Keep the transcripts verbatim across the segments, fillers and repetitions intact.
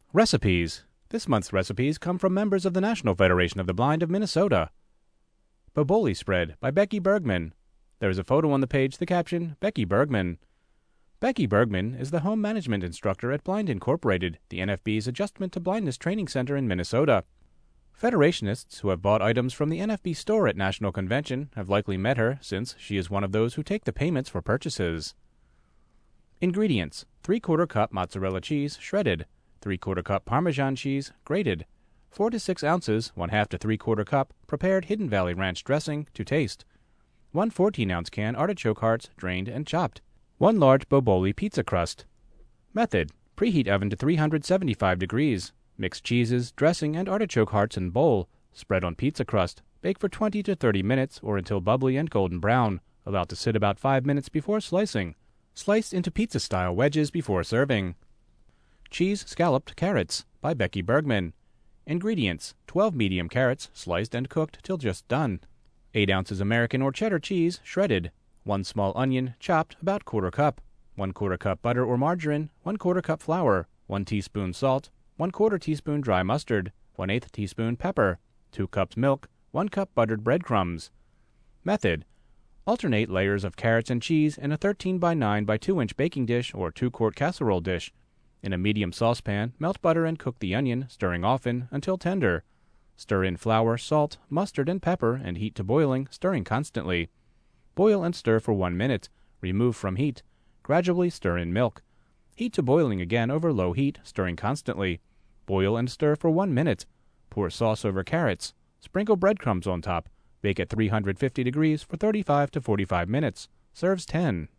Recipes. This month's recipes come from members of the National Federation of the Blind of Minnesota. Boboli Spread by Becky Bergman. There is a photo on the page, the caption, Becky Bergman. Becky Bergman is the home management instructor at Blind Incorporated, the N F B's Adjustment to Blindness Training Center in Minnesota. Federationists who have bought items from the N F B store at National Convention have likely met her, since she is one of those who take the payments for purchases. Ingredients: three quarter cup mozzarella cheese, shredded, three quarter cup Parmesan cheese, grated, four to six ounces, one half to three quarter cup, prepared Hidden Valley Ranch dressing, to taste, one fourteen ounce can artichoke hearts, drained and chopped, one large Boboli pizza crust. Method: preheat oven to three hundred seventy-five degrees. Mix cheeses, dressing, and artichoke hearts in bowl. Spread on pizza crust. Bake for twenty to thirty minutes or until bubbly and golden brown. Allowed to sit about five minutes before slicing. Sliced into pizza-style wedges before serving. Cheese Scalloped Carrots by Becky Bergman. Ingredients: twelve medium carrots, sliced and cooked till just done. eight ounces American or cheddar cheese, shredded. one small onion, chopped, about quarter cup. one quarter cup butter or margarine. one quarter cup flour. one teaspoon salt. one quarter teaspoon dry mustard. one eighth teaspoon pepper. two cups milk. one cup buttered breadcrumbs. Method: alternate layers of carrots and cheese in a thirteen by nine by two inch baking dish or two quart casserole dish. In a medium saucepan, melt butter and cook the onion, stirring often, until tender. Stir in flour, salt, mustard, and pepper and heat to boiling, stirring constantly. Boil and stir for one minute. Remove from heat. Gradually stir in milk. Heat to boiling again over low heat, stirring constantly. Boil and stir for one minute. Pour sauce over carrots. Sprinkle breadcrumbs on top. Bake at three hundred fifty degrees for thirty-five to forty-five minutes. Serves ten.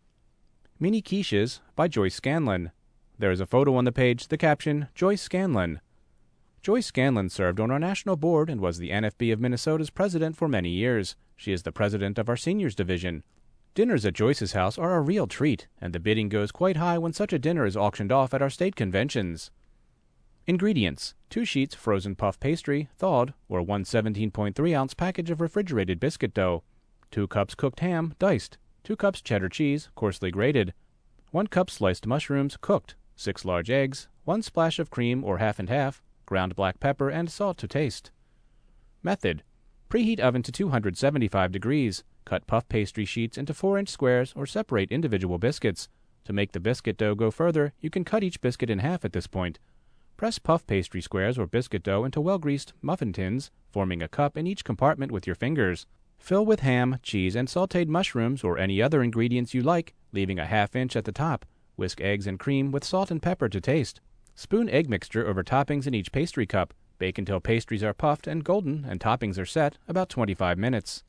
Mini Quiches by Joyce Scanlon. There is a photo on the page, the caption, Joyce Scanlon. Joyce Scanlon served on our national board and was the N F B of Minnesota's president for many years. She is the president of our seniors division. Dinners at Joyce's house are a real treat, and the bidding goes quite high when such a dinner is auctioned off at our state conventions. Ingredients: two sheets frozen puff pastry, thawed, or one seventeen point three ounce package of refrigerated biscuit dough, two cups cooked ham, diced, two cups cheddar cheese, coarsely grated, one cup sliced mushrooms, cooked, six large eggs, one splash of cream or half and half, ground black pepper, and salt to taste. Method: preheat oven to two hundred seventy-five degrees. Cut puff pastry sheets into four inch squares or separate individual biscuits. To make the biscuit dough go further, you can cut each biscuit in half at this point. Press puff pastry squares or biscuit dough into well-greased muffin tins, forming a cup in each compartment with your fingers. Fill with ham, cheese, and sautéed mushrooms or any other ingredients you like, leaving a half inch at the top. Whisk eggs and cream with salt and pepper to taste. Spoon egg mixture over toppings in each pastry cup. Bake until pastries are puffed and golden and toppings are set, about twenty-five minutes.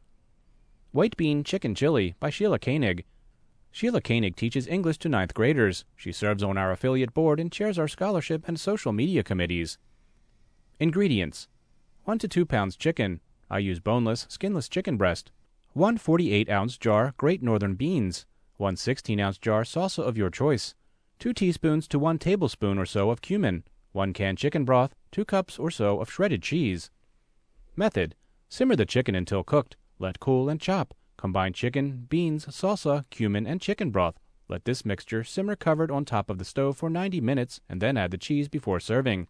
White Bean Chicken Chili by Sheila Koenig. Sheila Koenig teaches English to ninth graders. She serves on our affiliate board and chairs our scholarship and social media committees. Ingredients: one to two pounds chicken. I use boneless, skinless chicken breast. one forty-eight ounce jar Great Northern beans. one sixteen ounce jar salsa of your choice. two teaspoons to one tablespoon or so of cumin. one can chicken broth. two cups or so of shredded cheese. Method: simmer the chicken until cooked. Let cool and chop. Combine chicken, beans, salsa, cumin, and chicken broth. Let this mixture simmer covered on top of the stove for ninety minutes and then add the cheese before serving.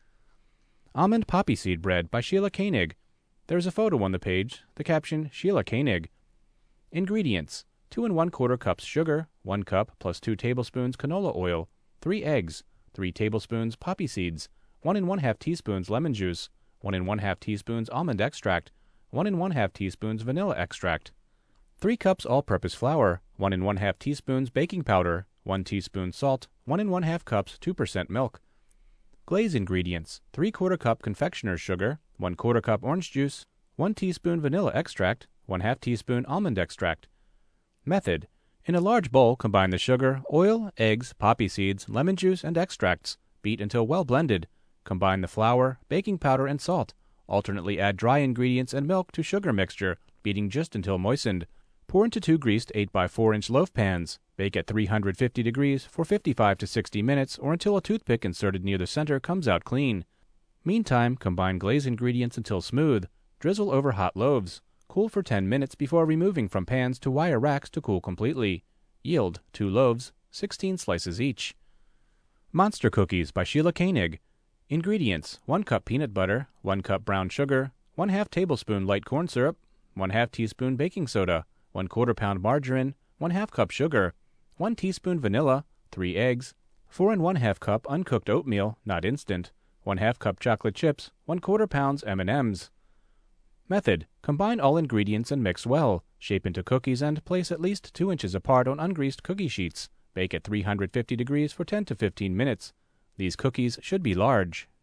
Almond Poppy Seed Bread by Sheila Koenig. There is a photo on the page, the caption, Sheila Koenig. Ingredients: two and one quarter cups sugar, one cup plus two tablespoons canola oil, three eggs, three tablespoons poppy seeds, one and one half teaspoons lemon juice, one and one half teaspoons almond extract, one and one half teaspoons vanilla extract, three cups all-purpose flour, one and one half teaspoons baking powder, one teaspoon salt, one and one half cups two percent milk. Glaze ingredients: three quarter cup confectioner's sugar, one quarter cup orange juice, one teaspoon vanilla extract, one half teaspoon almond extract. Method: in a large bowl, combine the sugar, oil, eggs, poppy seeds, lemon juice, and extracts. Beat until well blended. Combine the flour, baking powder, and salt. Alternately add dry ingredients and milk to sugar mixture, beating just until moistened. Pour into two greased eight by four inch loaf pans. Bake at three hundred fifty degrees for fifty-five to sixty minutes or until a toothpick inserted near the center comes out clean. Meantime, combine glaze ingredients until smooth. Drizzle over hot loaves. Cool for ten minutes before removing from pans to wire racks to cool completely. Yield two loaves, sixteen slices each. Monster Cookies by Sheila Koenig. Ingredients: one cup peanut butter, one cup brown sugar, one half tablespoon light corn syrup, one half teaspoon baking soda, one quarter pound margarine, one half cup sugar, one teaspoon vanilla, three eggs, four and one half cup uncooked oatmeal, not instant, one half cup chocolate chips, one quarter pounds M and M's. Method: combine all ingredients and mix well. Shape into cookies and place at least two inches apart on ungreased cookie sheets. Bake at three hundred fifty degrees for ten to fifteen minutes. These cookies should be large.